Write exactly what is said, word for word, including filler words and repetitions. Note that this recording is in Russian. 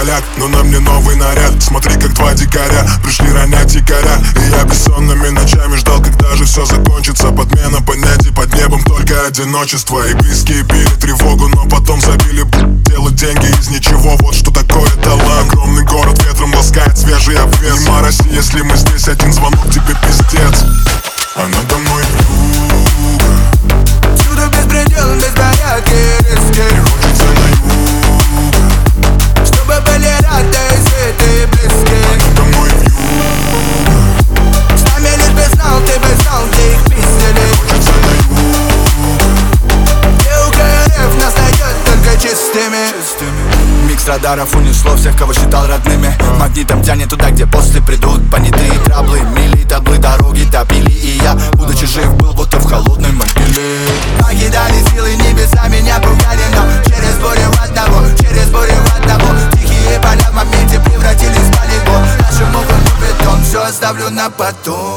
голяк, но на мне новый наряд. Смотри, как два дикаря пришли ронять якоря. И я бессонными ночами ждал, когда же все закончится. Подмена понятий, под небом только одиночество. И близкие пили тревогу, но потом забили делать деньги из ничего, вот что такое талант. Огромный город ветром ласкает свежий обвес. Не мороси, если мы здесь, один звонок тебе пиздец. А надо мной вьюга, всюду беспредел, беспорядки, риски. и хочется на юг, чтобы были рады святы близки. а надо мной вьюга, с нами лишь бы знал, ты бы знал, где их пиздили. хочется на юг, Где у КРФ нас найдет только чистыми. Микс радаров унесло всех, кого считал родными. Магнитом тянет туда, где после придут понятые траблы. Мили таблы, дороги топили. И я, будучи жив, был будто в холодной могиле. Покидали силы, небеса меня пугали. Но через бурю в одного, через бурю в одного. Тихие поля в моменте превратились в полигон. Нашему бетон, все оставлю на потом.